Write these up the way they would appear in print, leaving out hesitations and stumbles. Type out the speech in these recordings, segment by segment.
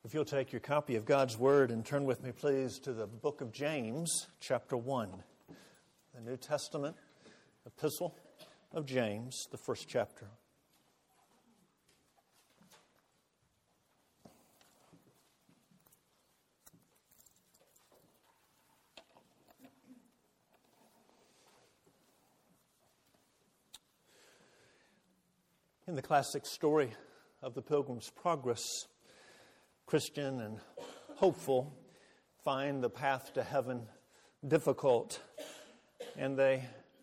If you'll take your copy of God's Word and turn with me, please, to the book of James, chapter 1. The New Testament epistle of James, the first chapter. In the classic story of the Pilgrim's Progress, Christian and hopeful find the path to heaven difficult, and they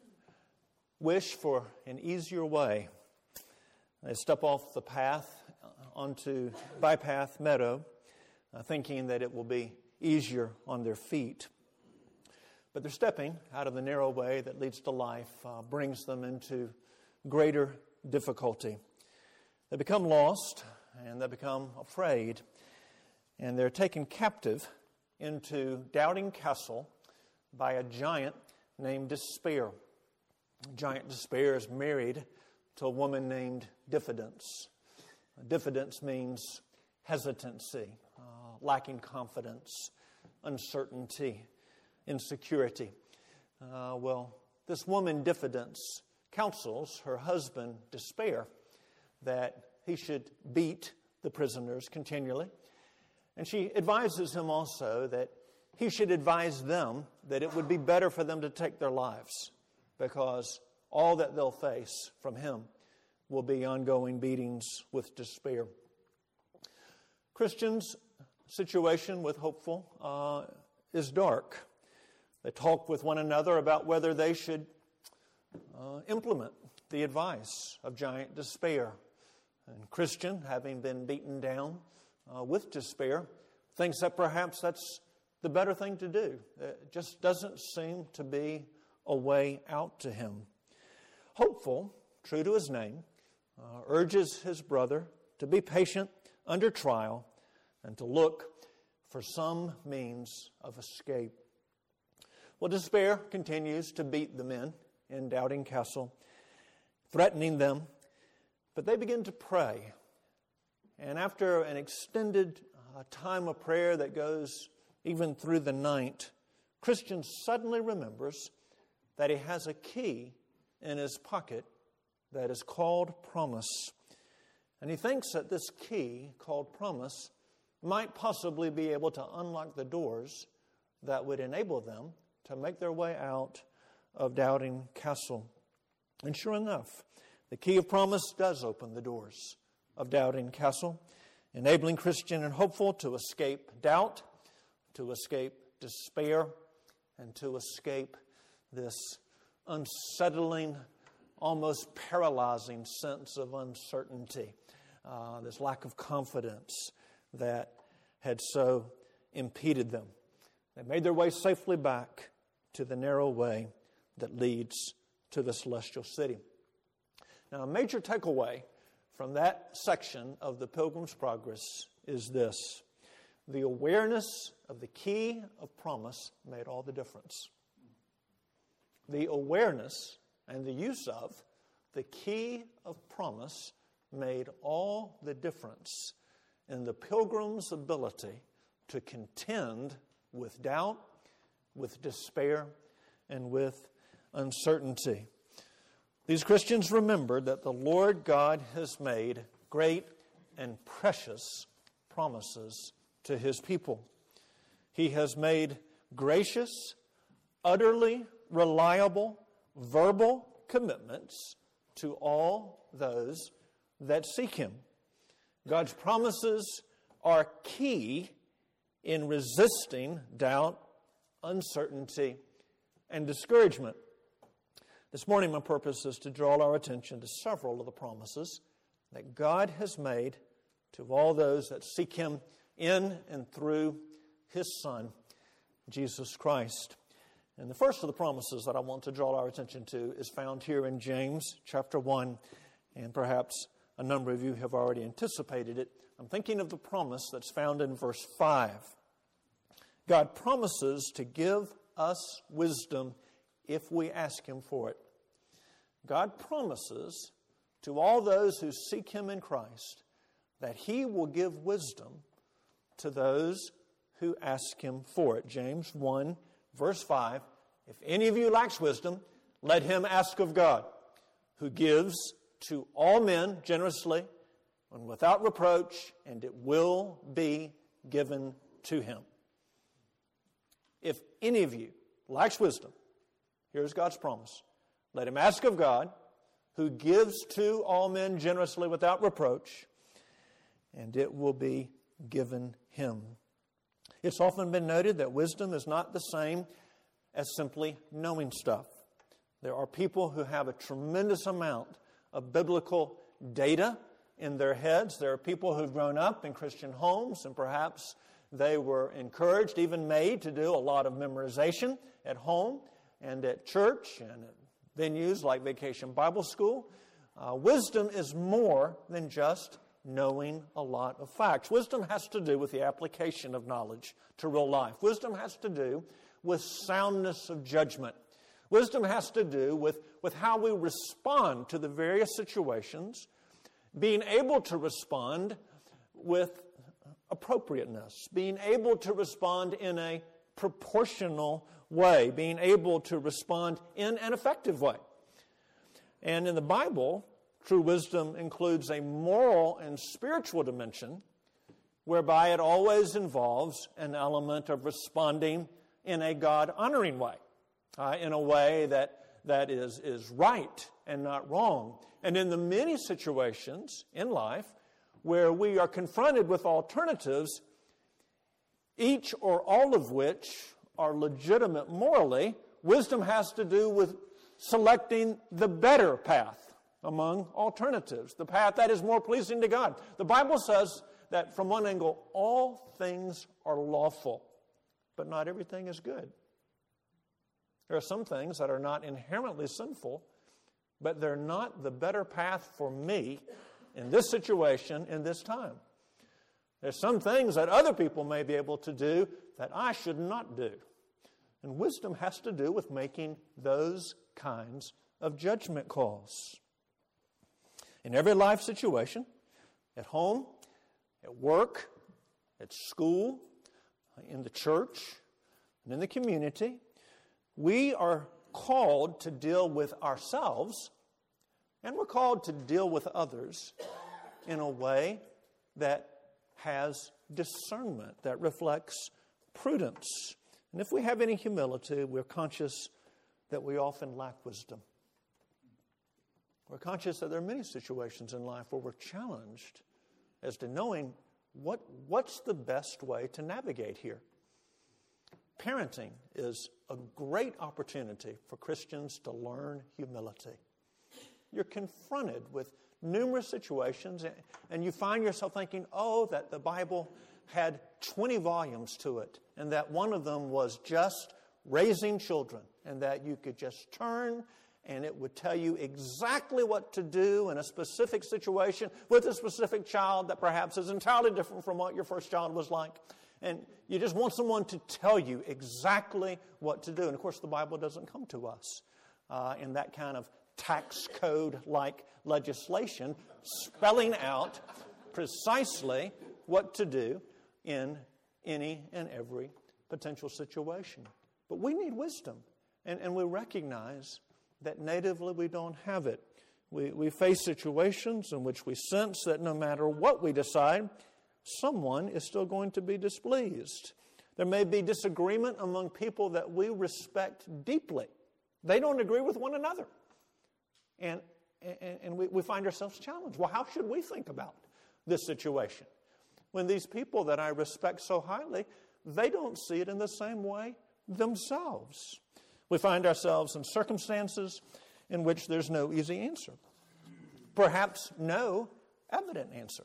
wish for an easier way. They step off the path onto bypath meadow, thinking that it will be easier on their feet. But they're stepping out of the narrow way that leads to life, brings them into greater difficulty. They become lost and they become afraid, and they're taken captive into Doubting Castle by a giant named Despair. Giant Despair is married to a woman named Diffidence. Diffidence means hesitancy, lacking confidence, uncertainty, insecurity. This woman Diffidence counsels her husband Despair that he should beat the prisoners continually. And she advises him also that he should advise them that it would be better for them to take their lives, because all that they'll face from him will be ongoing beatings with Despair. Christians' situation with hopeful is dark. They talk with one another about whether they should implement the advice of giant Despair. And Christian, having been beaten down with Despair, thinks that perhaps that's the better thing to do. It just doesn't seem to be a way out to him. Hopeful, true to his name, urges his brother to be patient under trial and to look for some means of escape. Well, Despair continues to beat the men in Doubting Castle, threatening them, but they begin to pray. And after an extended time of prayer that goes even through the night, Christian suddenly remembers that he has a key in his pocket that is called promise. And he thinks that this key, called promise, might possibly be able to unlock the doors that would enable them to make their way out of Doubting Castle. And sure enough, the key of promise does open the doors of Doubting Castle, enabling Christian and hopeful to escape doubt, to escape despair, and to escape this unsettling, almost paralyzing sense of uncertainty, this lack of confidence that had so impeded them. They made their way safely back to the narrow way that leads to the celestial city. Now, a major takeaway from that section of the Pilgrim's Progress is this: the awareness of the key of promise made all the difference. The awareness and the use of the key of promise made all the difference in the pilgrim's ability to contend with doubt, with despair, and with uncertainty. These Christians remembered that the Lord God has made great and precious promises to His people. He has made gracious, utterly reliable, verbal commitments to all those that seek Him. God's promises are key in resisting doubt, uncertainty, and discouragement. This morning, my purpose is to draw our attention to several of the promises that God has made to all those that seek Him in and through His Son, Jesus Christ. And the first of the promises that I want to draw our attention to is found here in James chapter 1, and perhaps a number of you have already anticipated it. I'm thinking of the promise that's found in verse 5. God promises to give us wisdom if we ask Him for it. God promises to all those who seek Him in Christ that He will give wisdom to those who ask him for it. James 1, verse 5, if any of you lacks wisdom, let him ask of God, who gives to all men generously and without reproach, and it will be given to him. If any of you lacks wisdom, here's God's promise. Let him ask of God, who gives to all men generously without reproach, and it will be given him. It's often been noted that wisdom is not the same as simply knowing stuff. There are people who have a tremendous amount of biblical data in their heads. There are people who've grown up in Christian homes, and perhaps they were encouraged, even made, to do a lot of memorization at home and at church and at venues like Vacation Bible School. Wisdom is more than just knowing a lot of facts. Wisdom has to do with the application of knowledge to real life. Wisdom has to do with soundness of judgment. Wisdom has to do with how we respond to the various situations, being able to respond with appropriateness, being able to respond in a proportional way, being able to respond in an effective way. And in the Bible, true wisdom includes a moral and spiritual dimension whereby it always involves an element of responding in a God-honoring way, in a way that is right and not wrong. And in the many situations in life where we are confronted with alternatives, each or all of which are legitimate morally, wisdom has to do with selecting the better path among alternatives, the path that is more pleasing to God. The Bible says that from one angle, all things are lawful, but not everything is good. There are some things that are not inherently sinful, but they're not the better path for me in this situation, in this time. There's some things that other people may be able to do that I should not do. And wisdom has to do with making those kinds of judgment calls. In every life situation, at home, at work, at school, in the church, and in the community, we are called to deal with ourselves, and we're called to deal with others in a way that has discernment, that reflects prudence. And if we have any humility, we're conscious that we often lack wisdom. We're conscious that there are many situations in life where we're challenged as to knowing what's the best way to navigate here. Parenting is a great opportunity for Christians to learn humility. You're confronted with numerous situations, and you find yourself thinking, that the Bible had 20 volumes to it, and that one of them was just raising children, and that you could just turn and it would tell you exactly what to do in a specific situation with a specific child that perhaps is entirely different from what your first child was like. And you just want someone to tell you exactly what to do. And of course, the Bible doesn't come to us in that kind of tax code-like legislation, spelling out precisely what to do in any and every potential situation. But we need wisdom, and we recognize that natively we don't have it. We face situations in which we sense that no matter what we decide, someone is still going to be displeased. There may be disagreement among people that we respect deeply. They don't agree with one another. And we find ourselves challenged. Well, how should we think about this situation? When these people that I respect so highly, they don't see it in the same way themselves. We find ourselves in circumstances in which there's no easy answer. Perhaps no evident answer.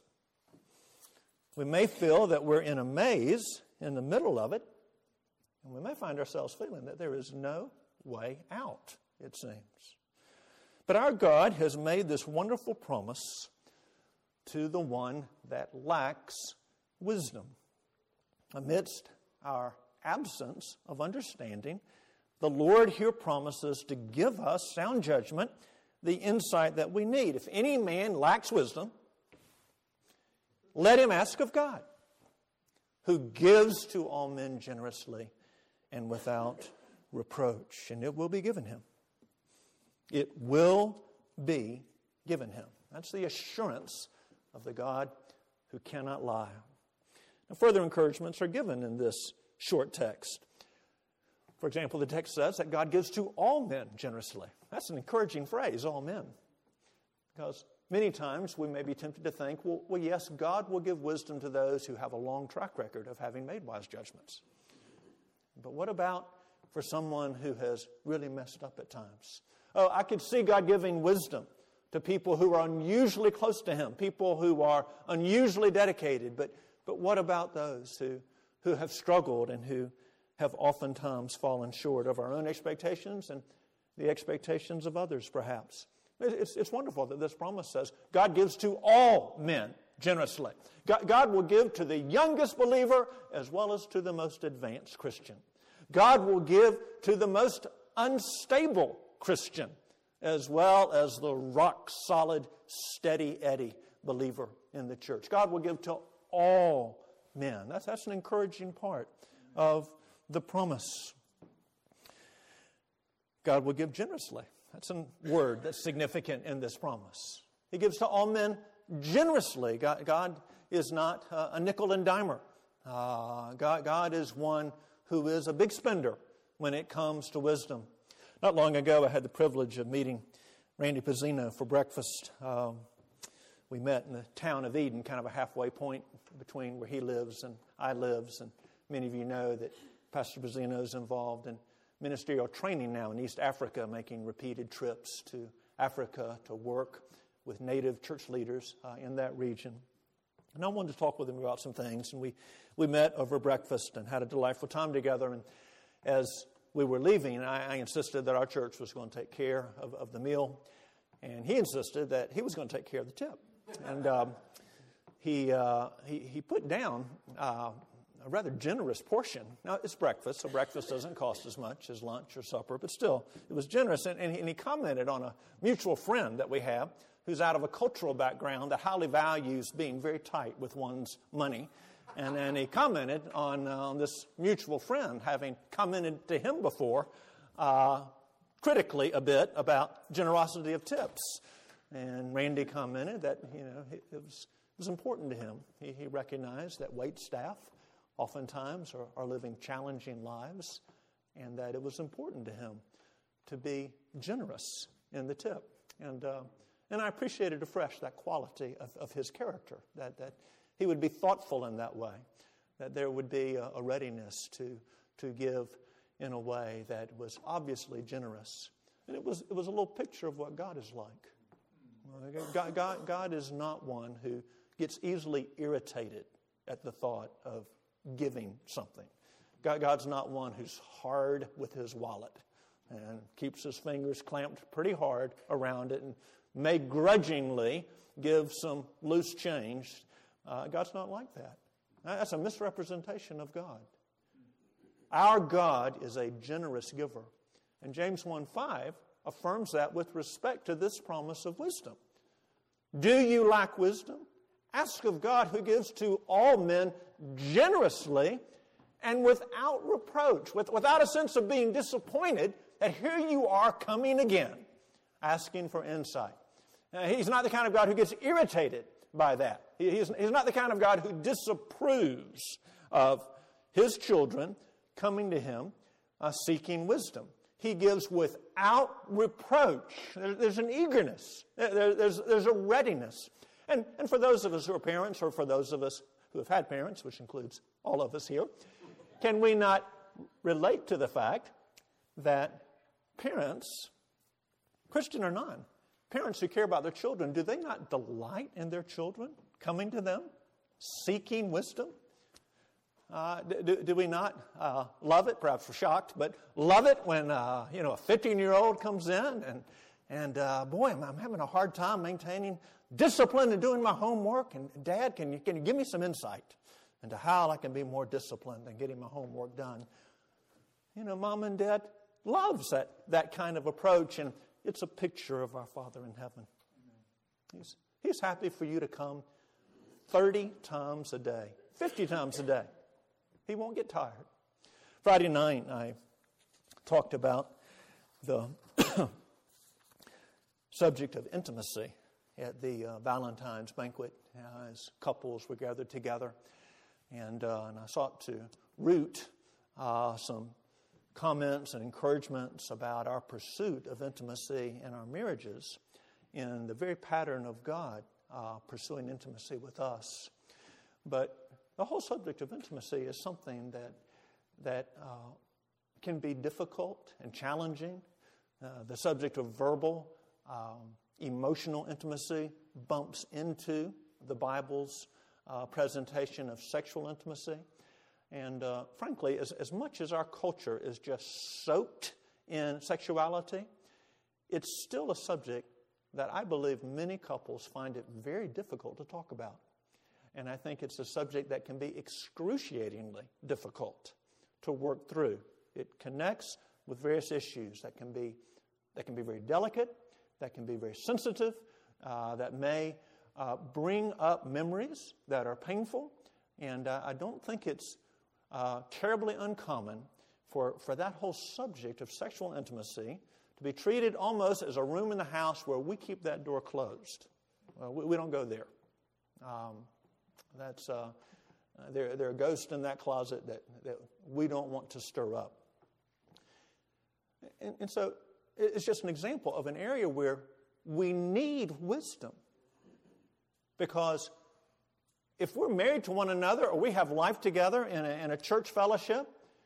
We may feel that we're in a maze in the middle of it, and we may find ourselves feeling that there is no way out, it seems. But our God has made this wonderful promise to the one that lacks wisdom. Amidst our absence of understanding, the Lord here promises to give us sound judgment, the insight that we need. If any man lacks wisdom, let him ask of God. who gives to all men generously and without reproach. And it will be given him. It will be given him. That's the assurance of the God who cannot lie. Now, further encouragements are given in this short text. For example, the text says that God gives to all men generously. That's an encouraging phrase, all men. Because many times we may be tempted to think, well, yes, God will give wisdom to those who have a long track record of having made wise judgments. But what about for someone who has really messed up at times? Oh, I could see God giving wisdom to people who are unusually close to Him, people who are unusually dedicated. But what about those who have struggled and who have oftentimes fallen short of our own expectations and the expectations of others, perhaps? It's wonderful that this promise says God gives to all men generously. God will give to the youngest believer as well as to the most advanced Christian. God will give to the most unstable Christian as well as the rock-solid, steady Eddie believer in the church. God will give to all men. That's an encouraging part of the promise. God will give generously. That's a word that's significant in this promise. He gives to all men generously. God is not a nickel and dimer. God is one who is a big spender when it comes to wisdom. Not long ago, I had the privilege of meeting Randy Pizzino for breakfast. We met in the town of Eden, kind of a halfway point between where he lives and I live. And many of you know that Pastor Pizzino is involved in ministerial training now in East Africa, making repeated trips to Africa to work with native church leaders in that region. And I wanted to talk with him about some things. And we met over breakfast and had a delightful time together. And as we were leaving, I insisted that our church was going to take care of the meal. And he insisted that he was going to take care of the tip. And he put down a rather generous portion. Now, it's breakfast, so breakfast doesn't cost as much as lunch or supper, but still, it was generous. And he commented on a mutual friend that we have who's out of a cultural background that highly values being very tight with one's money. And then he commented on this mutual friend having commented to him before, critically a bit, about generosity of tips. And Randy commented that, it was important to him. He recognized that wait staff oftentimes are living challenging lives, and that it was important to him to be generous in the tip. And I appreciated afresh that quality of his character, that he would be thoughtful in that way, that there would be a readiness to give in a way that was obviously generous. And it was a little picture of what God is like. God is not one who gets easily irritated at the thought of giving something. God's not one who's hard with his wallet and keeps his fingers clamped pretty hard around it and may grudgingly give some loose change. God's not like that. That's a misrepresentation of God. Our God is a generous giver. And James 1:5 affirms that with respect to this promise of wisdom. Do you lack wisdom? Ask of God, who gives to all men generously and without reproach, without a sense of being disappointed that here you are coming again, asking for insight. Now, he's not the kind of God who gets irritated by that. He's not the kind of God who disapproves of his children coming to him seeking wisdom. He gives without reproach. There's an eagerness. There's a readiness. And for those of us who are parents, or for those of us who have had parents, which includes all of us here, can we not relate to the fact that parents, Christian or non, parents who care about their children, do they not delight in their children coming to them, seeking wisdom? Do we not love it? Perhaps we're shocked, but love it when a 15-year-old comes in and boy, I'm having a hard time maintaining discipline and doing my homework. And Dad, can you give me some insight into how I can be more disciplined and getting my homework done? Mom and Dad loves that kind of approach, and it's a picture of our Father in heaven. He's happy for you to come 30 times a day, 50 times a day, He won't get tired. Friday night, I talked about the subject of intimacy at the Valentine's banquet as couples were gathered together. And I sought to root some comments and encouragements about our pursuit of intimacy in our marriages in the very pattern of God pursuing intimacy with us. But the whole subject of intimacy is something that can be difficult and challenging. The subject of verbal, emotional intimacy bumps into the Bible's presentation of sexual intimacy. And frankly, as much as our culture is just soaked in sexuality, it's still a subject that I believe many couples find it very difficult to talk about. And I think it's a subject that can be excruciatingly difficult to work through. It connects with various issues that can be very delicate, that can be very sensitive, that may bring up memories that are painful. And I don't think it's terribly uncommon for that whole subject of sexual intimacy to be treated almost as a room in the house where we keep that door closed. We don't go there. There are ghosts in that closet that we don't want to stir up. And so it's just an example of an area where we need wisdom. Because if we're married to one another or we have life together in a church fellowship,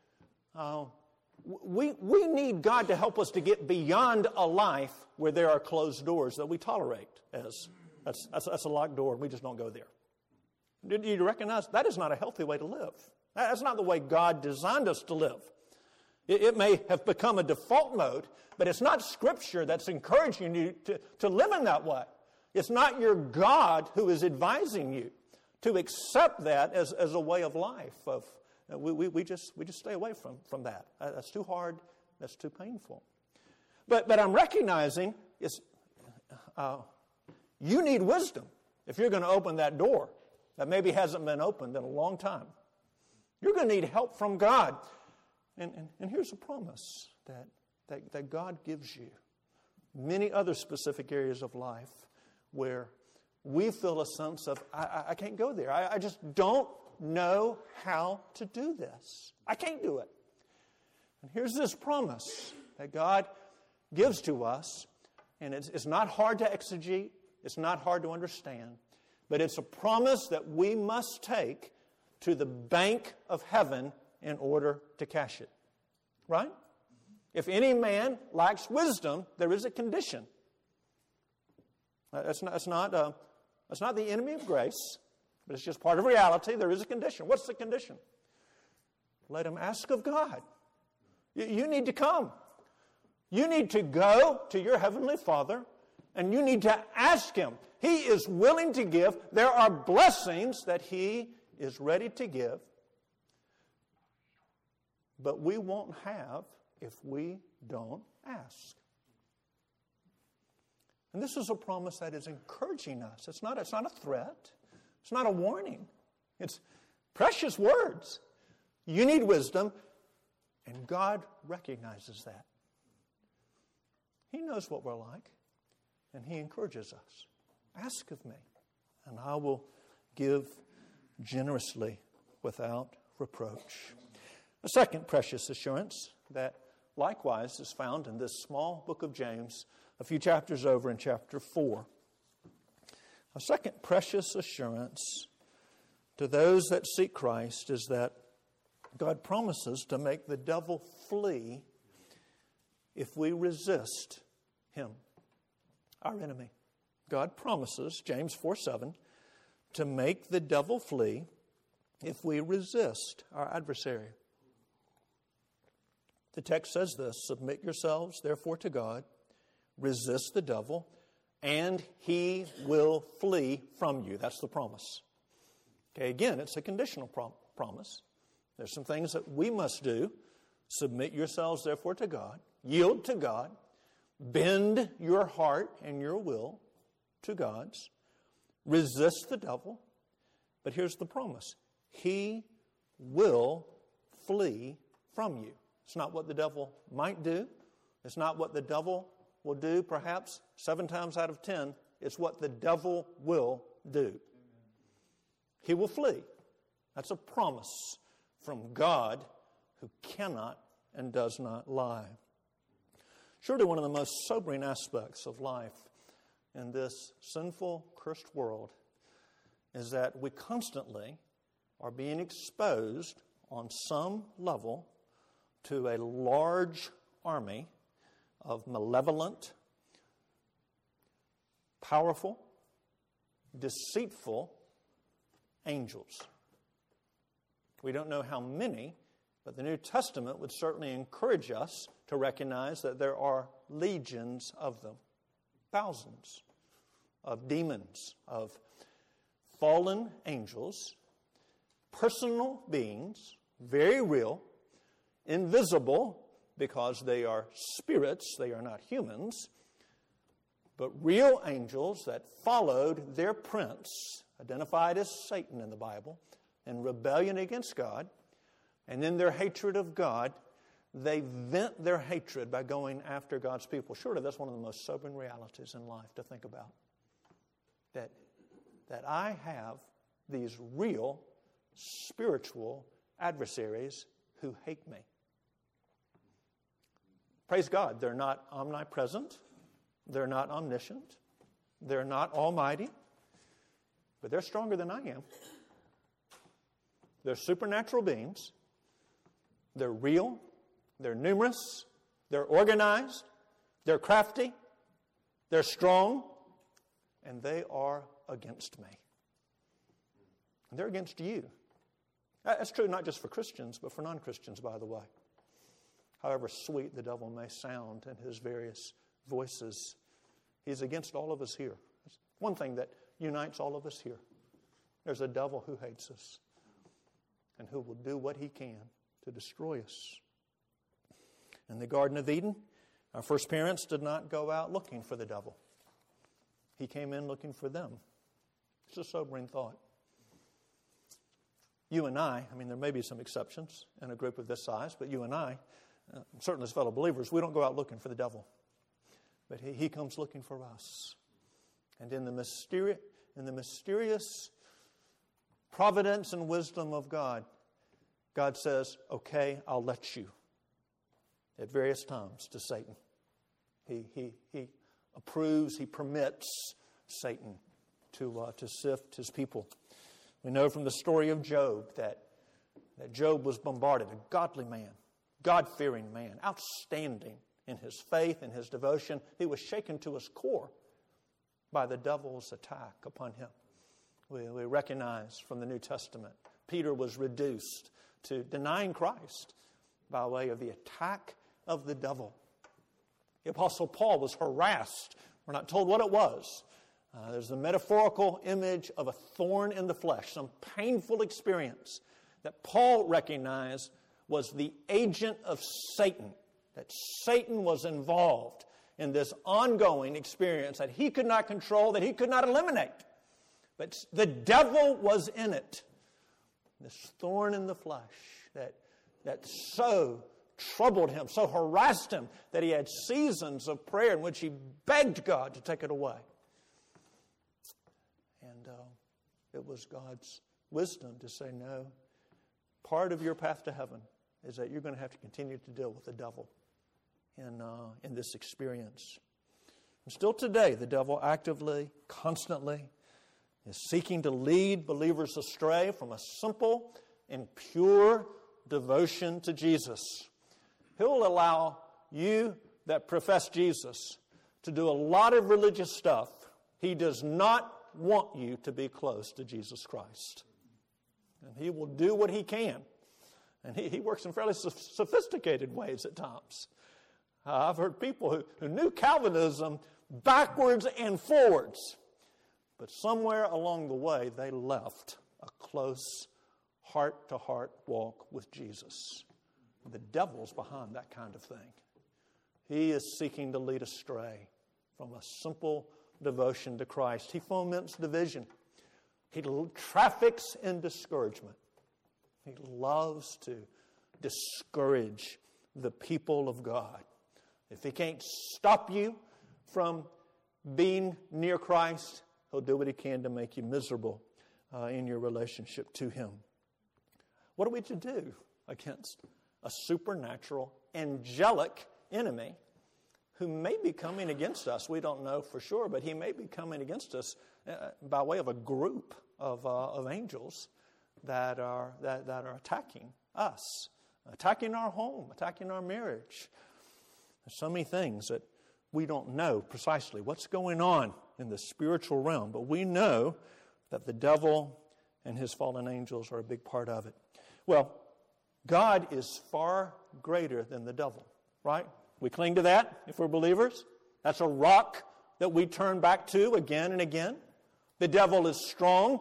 we need God to help us to get beyond a life where there are closed doors that we tolerate as that's a locked door and we just don't go there. Do you recognize that is not a healthy way to live? That's not the way God designed us to live. It may have become a default mode, but it's not Scripture that's encouraging you to live in that way. It's not your God who is advising you to accept that as a way of life. We just stay away from that. That's too hard. That's too painful. But I'm recognizing you need wisdom if you're going to open that door that maybe hasn't been opened in a long time. You're going to need help from God. And here's a promise that God gives you. Many other specific areas of life where we feel a sense of, I can't go there. I just don't know how to do this. I can't do it. And here's this promise that God gives to us, and it's not hard to exegete. It's not hard to understand. But it's a promise that we must take to the bank of heaven in order to cash it. Right? If any man lacks wisdom, there is a condition. That's not the enemy of grace, but it's just part of reality. There is a condition. What's the condition? Let him ask of God. You need to come. You need to go to your heavenly Father, and you need to ask Him. He is willing to give. There are blessings that He is ready to give. But we won't have if we don't ask. And this is a promise that is encouraging us. It's not a threat. It's not a warning. It's precious words. You need wisdom, and God recognizes that. He knows what we're like, and He encourages us. Ask of me, and I will give generously without reproach. A second precious assurance that likewise is found in this small book of James, a few chapters over in chapter 4. A second precious assurance to those that seek Christ is that God promises to make the devil flee if we resist him, our enemy. God promises, James 4:7, to make the devil flee if we resist our adversary. The text says this: submit yourselves, therefore, to God, resist the devil, and he will flee from you. That's the promise. Okay, again, it's a conditional promise. There's some things that we must do. Submit yourselves, therefore, to God. Yield to God. Bend your heart and your will to God's. Resist the devil. But here's the promise. He will flee from you. It's not what the devil might do. It's not what the devil will do, perhaps 7 times out of 10. It's what the devil will do. He will flee. That's a promise from God who cannot and does not lie. Surely one of the most sobering aspects of life in this sinful, cursed world is that we constantly are being exposed on some level to a large army of malevolent, powerful, deceitful angels. We don't know how many, but the New Testament would certainly encourage us to recognize that there are legions of them, thousands of demons, of fallen angels, personal beings, very real, invisible because they are spirits, they are not humans, but real angels that followed their prince, identified as Satan in the Bible, in rebellion against God, and in their hatred of God, they vent their hatred by going after God's people. Surely that's one of the most sobering realities in life to think about. That I have these real spiritual adversaries who hate me. Praise God, they're not omnipresent, they're not omniscient, they're not almighty, but they're stronger than I am. They're supernatural beings. They're real. They're numerous. They're organized. They're crafty. They're strong. And they are against me. And they're against you. That's true not just for Christians, but for non-Christians, by the way. However sweet the devil may sound in his various voices, he's against all of us here. That's one thing that unites all of us here. There's a devil who hates us and who will do what he can to destroy us. In the Garden of Eden, our first parents did not go out looking for the devil. He came in looking for them. It's a sobering thought. You and I mean, there may be some exceptions in a group of this size, but you and I, certainly as fellow believers, we don't go out looking for the devil. But he comes looking for us. And in the mysterious providence and wisdom of God, God says, okay, I'll let you at various times to Satan. He approves, he permits Satan to sift his people. We know from the story of Job that Job was bombarded, a godly man, God-fearing man, outstanding in his faith and his devotion. He was shaken to his core by the devil's attack upon him. We recognize from the New Testament, Peter was reduced to denying Christ by way of the attack of the devil. The Apostle Paul was harassed. We're not told what it was. There's the metaphorical image of a thorn in the flesh, some painful experience that Paul recognized was the agent of Satan, that Satan was involved in this ongoing experience that he could not control, that he could not eliminate. But the devil was in it. This thorn in the flesh that so troubled him, so harassed him, that he had seasons of prayer in which he begged God to take it away. And it was God's wisdom to say, no, part of your path to heaven is that you're going to have to continue to deal with the devil in this experience. And still today, the devil actively, constantly, is seeking to lead believers astray from a simple and pure devotion to Jesus. He'll allow you that profess Jesus to do a lot of religious stuff. He does not want you to be close to Jesus Christ. And he will do what he can. And he works in fairly sophisticated ways at times. I've heard people who knew Calvinism backwards and forwards. But somewhere along the way, they left a close heart-to-heart walk with Jesus. The devil's behind that kind of thing. He is seeking to lead astray from a simple devotion to Christ. He foments division. He traffics in discouragement. He loves to discourage the people of God. If he can't stop you from being near Christ, he'll do what he can to make you miserable in your relationship to him. What are we to do against a supernatural, angelic enemy who may be coming against us? We don't know for sure, but he may be coming against us by way of a group of angels that are attacking us, attacking our home, attacking our marriage. There's so many things that we don't know precisely what's going on in the spiritual realm, but we know that the devil and his fallen angels are a big part of it. Well, God is far greater than the devil, right? We cling to that if we're believers. That's a rock that we turn back to again and again. The devil is strong.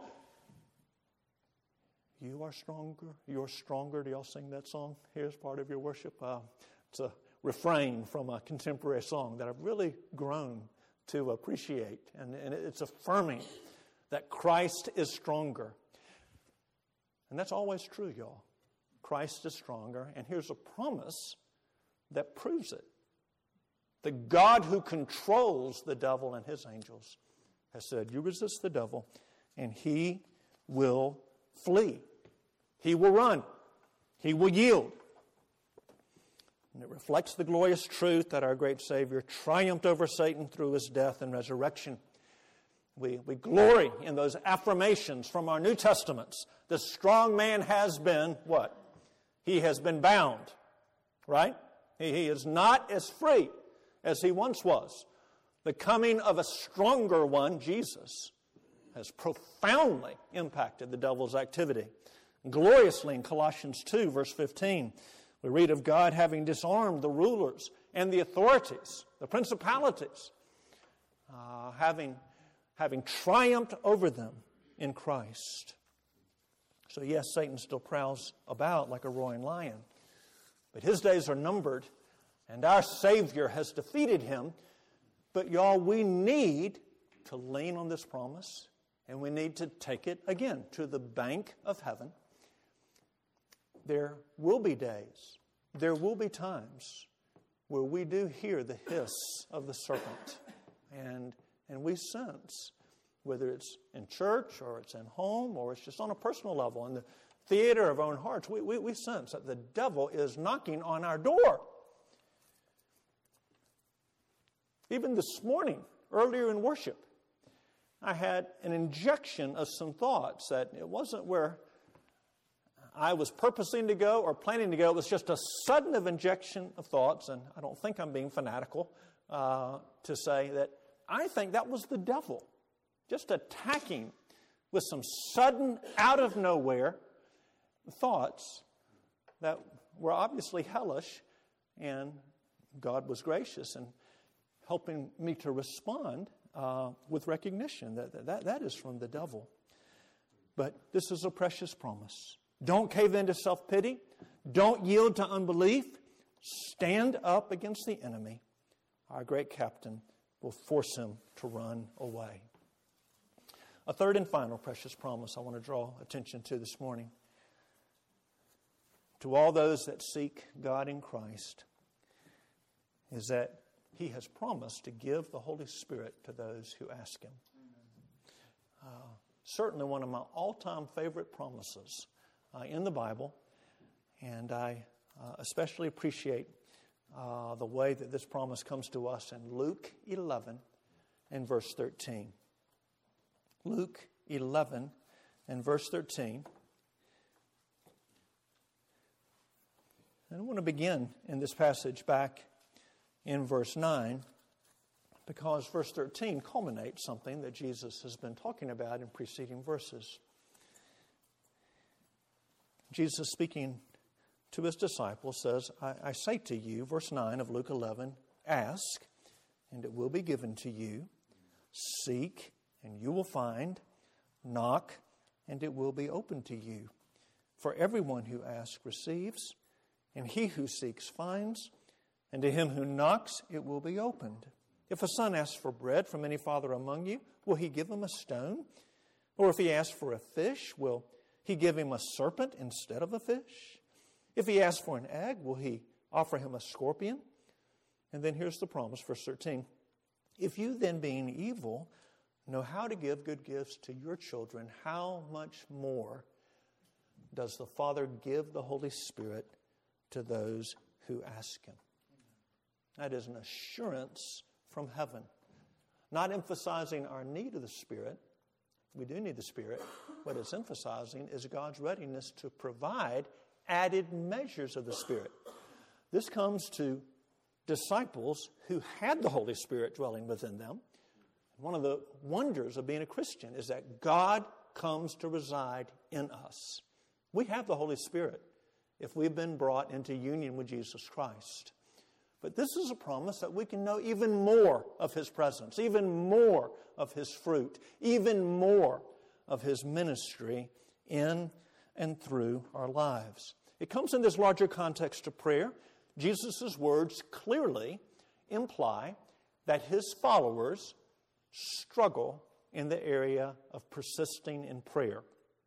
You are stronger. You're stronger. Do y'all sing that song? Here's part of your worship. It's a refrain from a contemporary song that I've really grown to appreciate. And it's affirming that Christ is stronger. And that's always true, y'all. Christ is stronger. And here's a promise that proves it. The God who controls the devil and his angels has said, you resist the devil and he will flee. He will run. He will yield. And it reflects the glorious truth that our great Savior triumphed over Satan through his death and resurrection. We glory in those affirmations from our New Testaments. The strong man has been what? He has been bound, right? He is not as free as he once was. The coming of a stronger one, Jesus, has profoundly impacted the devil's activity. Gloriously in Colossians 2, verse 15, we read of God having disarmed the rulers and the authorities, the principalities, having triumphed over them in Christ. So yes, Satan still prowls about like a roaring lion, but his days are numbered, and our Savior has defeated him. But y'all, we need to lean on this promise, and we need to take it again to the bank of heaven. There will be days, there will be times where we do hear the hiss of the serpent, and we sense, whether it's in church or it's in home or it's just on a personal level, in the theater of our own hearts, we sense that the devil is knocking on our door. Even this morning, earlier in worship, I had an injection of some thoughts that it wasn't where I was purposing to go or planning to go. It was just a sudden of injection of thoughts, and I don't think I'm being fanatical to say that I think that was the devil just attacking with some sudden, out of nowhere thoughts that were obviously hellish, and God was gracious and helping me to respond with recognition that is from the devil. But this is a precious promise. Don't cave into self-pity. Don't yield to unbelief. Stand up against the enemy. Our great captain will force him to run away. A third and final precious promise I want to draw attention to this morning. To all those that seek God in Christ is that He has promised to give the Holy Spirit to those who ask Him. Certainly one of my all-time favorite promises in the Bible, and I especially appreciate the way that this promise comes to us in Luke 11 and verse 13. Luke 11 and verse 13. And I want to begin in this passage back in verse 9, because verse 13 culminates something that Jesus has been talking about in preceding verses. Jesus, speaking to His disciples, says, I say to you, verse 9 of Luke 11, ask, and it will be given to you. Seek, and you will find. Knock, and it will be opened to you. For everyone who asks receives, and he who seeks finds, and to him who knocks it will be opened. If a son asks for bread from any father among you, will he give him a stone? Or if he asks for a fish, will he give him a serpent instead of a fish? If he asks for an egg, will he offer him a scorpion? And then here's the promise, verse 13. If you then, being evil, know how to give good gifts to your children, how much more does the Father give the Holy Spirit to those who ask him? That is an assurance from heaven. Not emphasizing our need of the Spirit. We do need the Spirit. What it's emphasizing is God's readiness to provide added measures of the Spirit. This comes to disciples who had the Holy Spirit dwelling within them. One of the wonders of being a Christian is that God comes to reside in us. We have the Holy Spirit if we've been brought into union with Jesus Christ. But this is a promise that we can know even more of His presence, even more of His fruit, even more of His ministry in and through our lives. It comes in this larger context of prayer. Jesus' words clearly imply that His followers struggle in the area of persisting in prayer.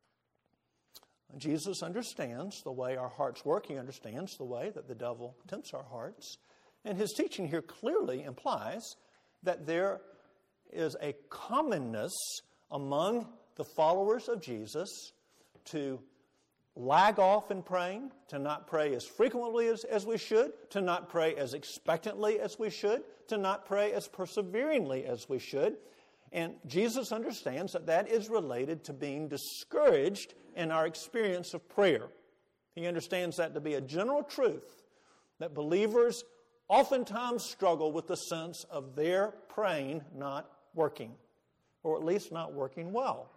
Jesus understands the way our hearts work. He understands the way that the devil tempts our hearts. And His teaching here clearly implies that there is a commonness among the followers of Jesus to lag off in praying, to not pray as frequently as we should, to not pray as expectantly as we should, to not pray as perseveringly as we should. And Jesus understands that that is related to being discouraged in our experience of prayer. He understands that to be a general truth, that believers oftentimes struggle with the sense of their praying not working, or at least not working well.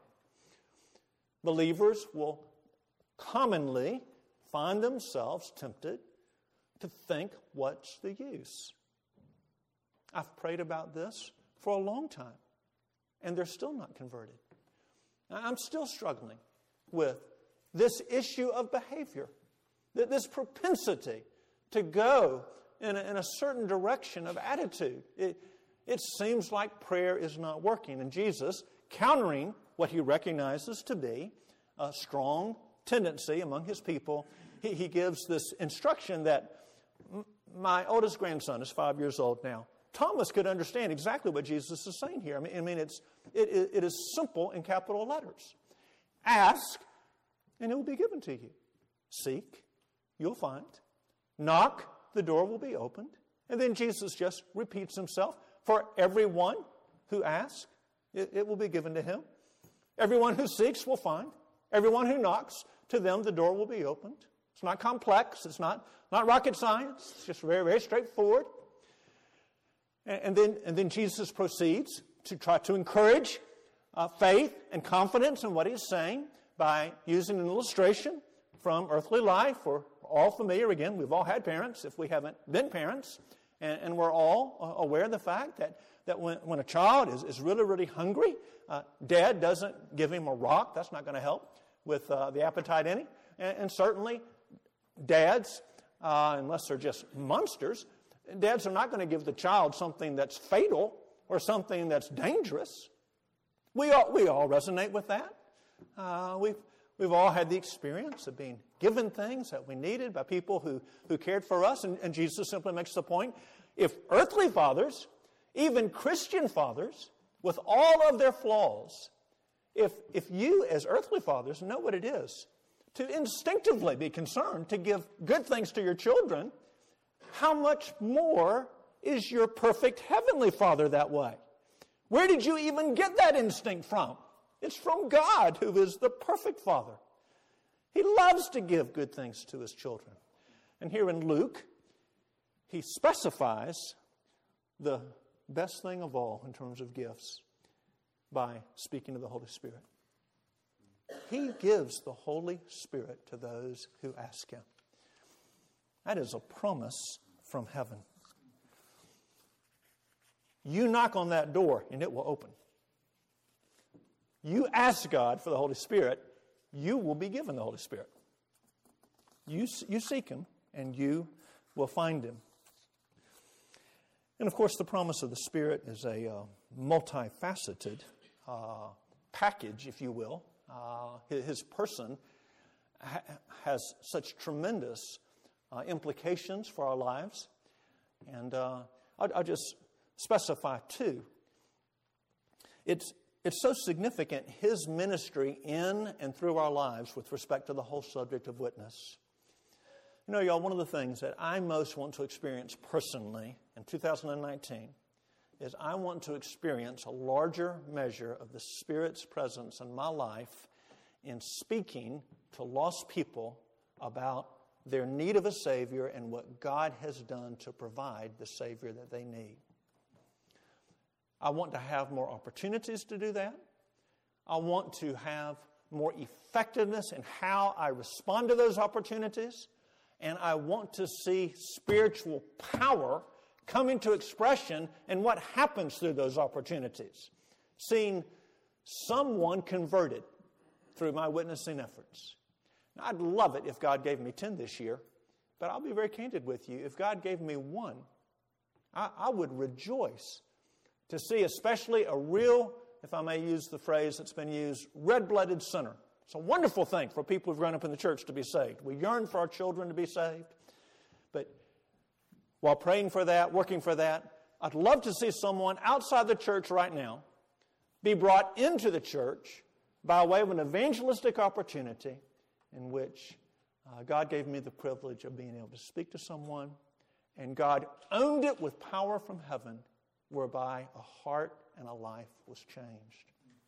Believers will commonly find themselves tempted to think, what's the use? I've prayed about this for a long time, and they're still not converted. I'm still struggling with this issue of behavior, this propensity to go in a certain direction of attitude. It seems like prayer is not working. And Jesus, countering what He recognizes to be a strong tendency among His people, he gives this instruction that my oldest grandson is 5 years old now. Thomas could understand exactly what Jesus is saying here. I mean, it is simple in capital letters. Ask, and it will be given to you. Seek, you'll find. Knock, the door will be opened. And then Jesus just repeats Himself. For everyone who asks, it will be given to him. Everyone who seeks will find. Everyone who knocks, to them the door will be opened. It's not complex. It's not rocket science. It's just very, very straightforward. And then Jesus proceeds to try to encourage faith and confidence in what He's saying by using an illustration from earthly life. We're all familiar. Again, we've all had parents if we haven't been parents. And we're all aware of the fact that when a child is really, really hungry, dad doesn't give him a rock. That's not going to help with the appetite any. And certainly dads, unless they're just monsters, dads are not going to give the child something that's fatal or something that's dangerous. We all resonate with that. We've all had the experience of being given things that we needed by people who cared for us. And Jesus simply makes the point, if earthly fathers, even Christian fathers, with all of their flaws, if you as earthly fathers know what it is to instinctively be concerned to give good things to your children, how much more is your perfect heavenly Father that way? Where did you even get that instinct from? It's from God, who is the perfect Father. He loves to give good things to His children. And here in Luke, he specifies the best thing of all in terms of gifts by speaking of the Holy Spirit. He gives the Holy Spirit to those who ask Him. That is a promise from heaven. You knock on that door and it will open. You ask God for the Holy Spirit, you will be given the Holy Spirit. You seek Him and you will find Him. And of course, the promise of the Spirit is a multifaceted package, if you will. His person has such tremendous implications for our lives. And I'll just specify two. It's so significant, his ministry in and through our lives with respect to the whole subject of witness. You know, y'all, one of the things that I most want to experience personally in 2019 is I want to experience a larger measure of the Spirit's presence in my life in speaking to lost people about their need of a Savior and what God has done to provide the Savior that they need. I want to have more opportunities to do that. I want to have more effectiveness in how I respond to those opportunities. And I want to see spiritual power come into expression in what happens through those opportunities. Seeing someone converted through my witnessing efforts. Now, I'd love it if God gave me 10 this year, but I'll be very candid with you. If God gave me 1, I would rejoice to see especially a real, if I may use the phrase that's been used, red-blooded sinner. It's a wonderful thing for people who've grown up in the church to be saved. We yearn for our children to be saved. But while praying for that, working for that, I'd love to see someone outside the church right now be brought into the church by way of an evangelistic opportunity in which God gave me the privilege of being able to speak to someone, and God owned it with power from heaven, whereby a heart and a life was changed.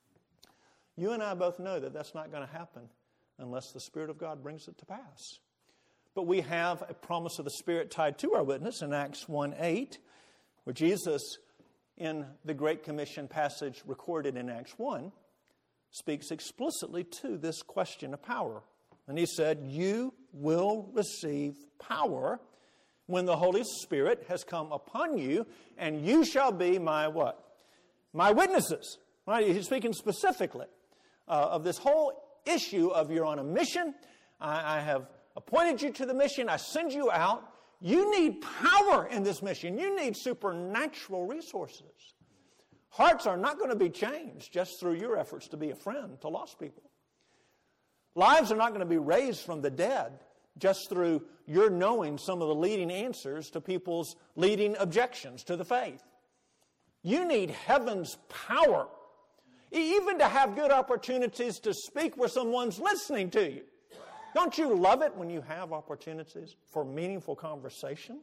You and I both know that that's not going to happen unless the Spirit of God brings it to pass. But we have a promise of the Spirit tied to our witness in Acts 1:8, where Jesus, in the Great Commission passage recorded in Acts 1, speaks explicitly to this question of power. And he said, "You will receive power when the Holy Spirit has come upon you, and you shall be my" what? My witnesses. Right? He's speaking specifically of this whole issue of you're on a mission. I have appointed you to the mission. I send you out. You need power in this mission. You need supernatural resources. Hearts are not going to be changed just through your efforts to be a friend to lost people. Lives are not going to be raised from the dead just through your knowing some of the leading answers to people's leading objections to the faith. You need heaven's power, even to have good opportunities to speak where someone's listening to you. Don't you love it when you have opportunities for meaningful conversation?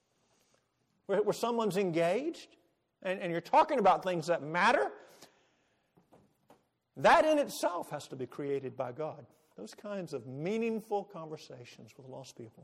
Where someone's engaged and you're talking about things that matter? That in itself has to be created by God. Those kinds of meaningful conversations with lost people.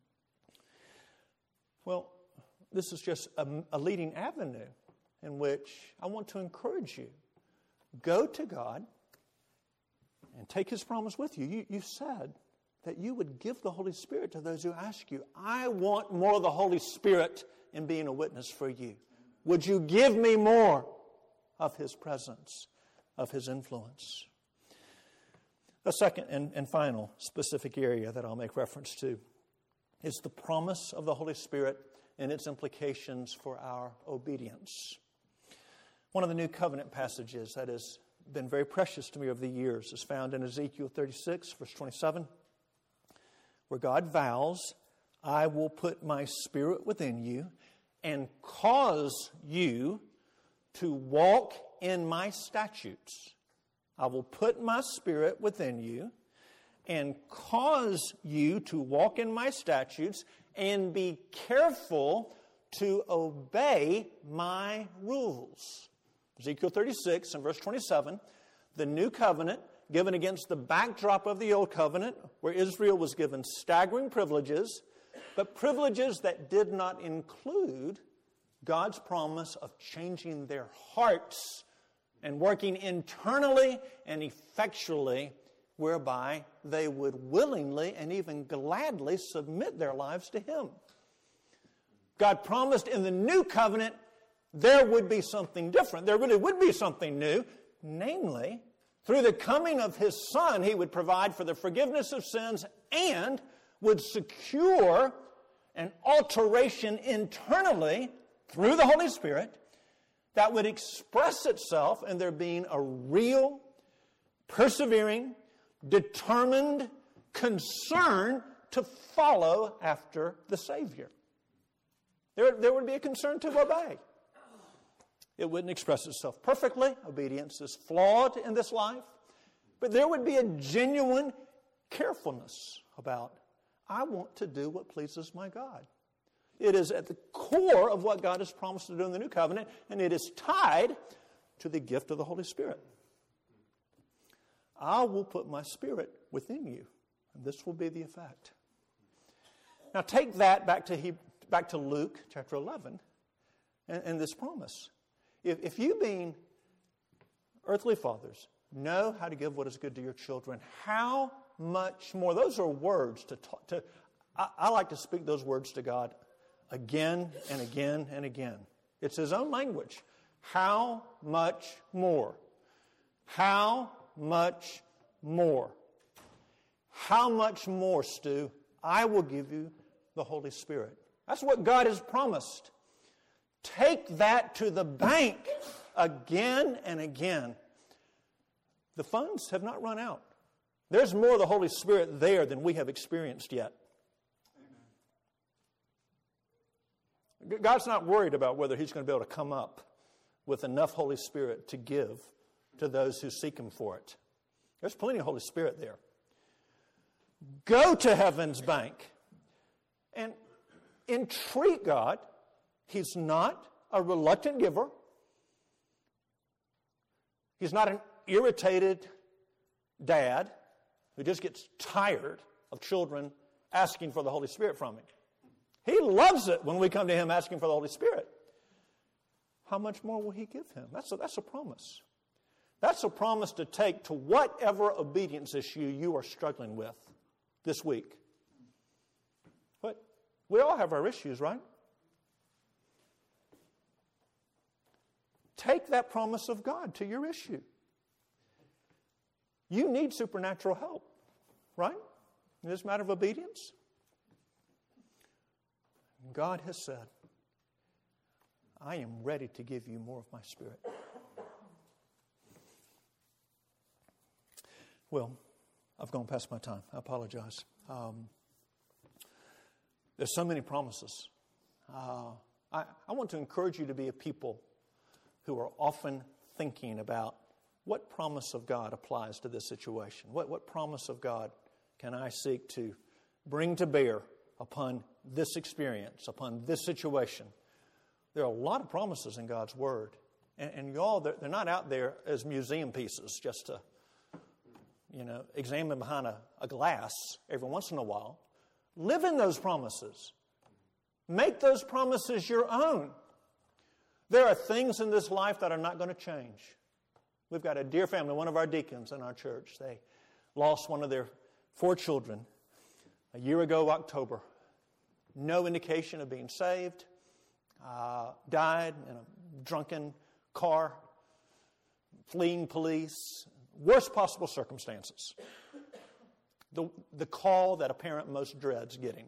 Well, this is just a leading avenue in which I want to encourage you. Go to God and take His promise with you. You said that you would give the Holy Spirit to those who ask you. I want more of the Holy Spirit in being a witness for you. Would you give me more of His presence, of His influence? The second and final specific area that I'll make reference to is the promise of the Holy Spirit and its implications for our obedience. One of the New Covenant passages that has been very precious to me over the years is found in Ezekiel 36, verse 27, where God vows, I will put my Spirit within you and cause you to walk in my statutes. I will put my Spirit within you and cause you to walk in my statutes and be careful to obey my rules. Ezekiel 36 and verse 27, the new covenant given against the backdrop of the old covenant, where Israel was given staggering privileges, but privileges that did not include God's promise of changing their hearts and working internally and effectually, whereby they would willingly and even gladly submit their lives to Him. God promised in the new covenant there would be something different. There really would be something new. Namely, through the coming of His Son, He would provide for the forgiveness of sins and would secure an alteration internally through the Holy Spirit that would express itself in there being a real, persevering, determined, concern to follow after the Savior. There would be a concern to obey. It wouldn't express itself perfectly. Obedience is flawed in this life. But there would be a genuine carefulness about, I want to do what pleases my God. It is at the core of what God has promised to do in the New Covenant, and it is tied to the gift of the Holy Spirit. I will put my Spirit within you, and this will be the effect. Now take that back to Luke chapter 11 and this promise. If you being earthly fathers know how to give what is good to your children, how much more? Those are words I like to speak those words to God again and again and again. It's His own language. How much more? How much more? How much more, Stu? I will give you the Holy Spirit. That's what God has promised. Take that to the bank again and again. The funds have not run out. There's more of the Holy Spirit there than we have experienced yet. God's not worried about whether He's going to be able to come up with enough Holy Spirit to give to those who seek Him for it. There's plenty of Holy Spirit there. Go to heaven's bank and entreat God. He's not a reluctant giver. He's not an irritated dad who just gets tired of children asking for the Holy Spirit from Him. He loves it when we come to Him asking for the Holy Spirit. How much more will He give him? That's a promise. That's a promise to take to whatever obedience issue you are struggling with this week. But we all have our issues, right? Take that promise of God to your issue. You need supernatural help, right? In this matter of obedience. God has said, I am ready to give you more of my Spirit. Well, I've gone past my time. I apologize. There's so many promises. I want to encourage you to be a people who are often thinking about what promise of God applies to this situation. What promise of God can I seek to bring to bear upon this experience, upon this situation? There are a lot of promises in God's Word. And y'all, they're not out there as museum pieces just to, examine behind a glass every once in a while. Live in those promises. Make those promises your own. There are things in this life that are not going to change. We've got a dear family, one of our deacons in our church. They lost one of their 4 children a year ago, October. No indication of being saved. Died in a drunken car, fleeing police. Worst possible circumstances. The call that a parent most dreads getting.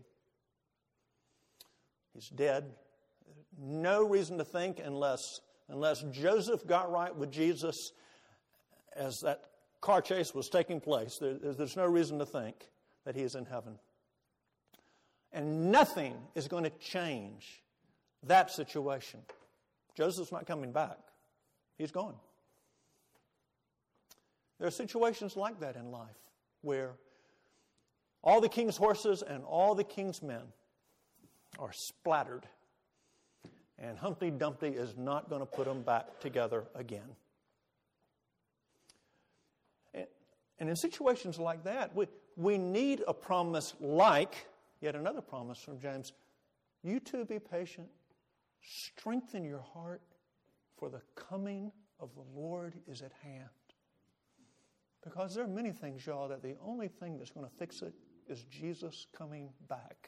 He's dead. No reason to think unless Joseph got right with Jesus as that car chase was taking place. There's no reason to think that he is in heaven. And nothing is going to change that situation. Joseph's not coming back. He's gone. There are situations like that in life where all the king's horses and all the king's men are splattered. And Humpty Dumpty is not going to put them back together again. And in situations like that, we need a promise like, yet another promise from James, you too be patient, strengthen your heart, for the coming of the Lord is at hand. Because there are many things, y'all, that the only thing that's going to fix it is Jesus coming back.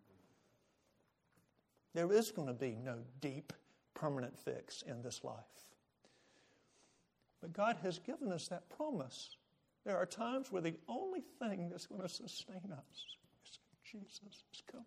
There is going to be no deep, permanent fix in this life. But God has given us that promise. There are times where the only thing that's going to sustain us is Jesus is coming.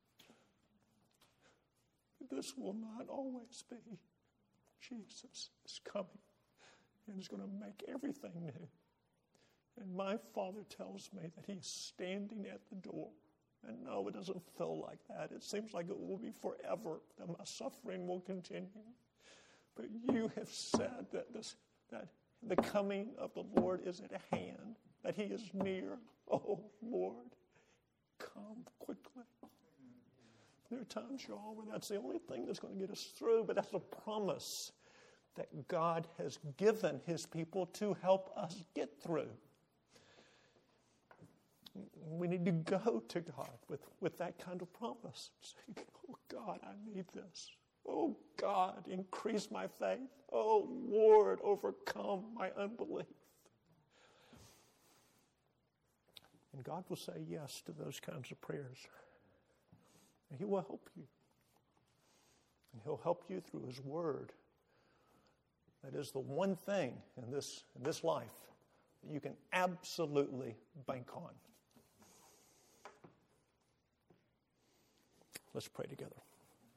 But this will not always be. Jesus is coming and is going to make everything new. And my Father tells me that He is standing at the door. And no, it doesn't feel like that. It seems like it will be forever, that my suffering will continue. But you have said that the coming of the Lord is at hand, that He is near. Oh, Lord, come quickly. There are times, y'all, where that's the only thing that's going to get us through, but that's a promise that God has given His people to help us get through. We need to go to God with that kind of promise. Say, oh, God, I need this. Oh, God, increase my faith. Oh, Lord, overcome my unbelief. And God will say yes to those kinds of prayers. And He will help you. And He'll help you through His Word. That is the one thing in this life that you can absolutely bank on. Let's pray together.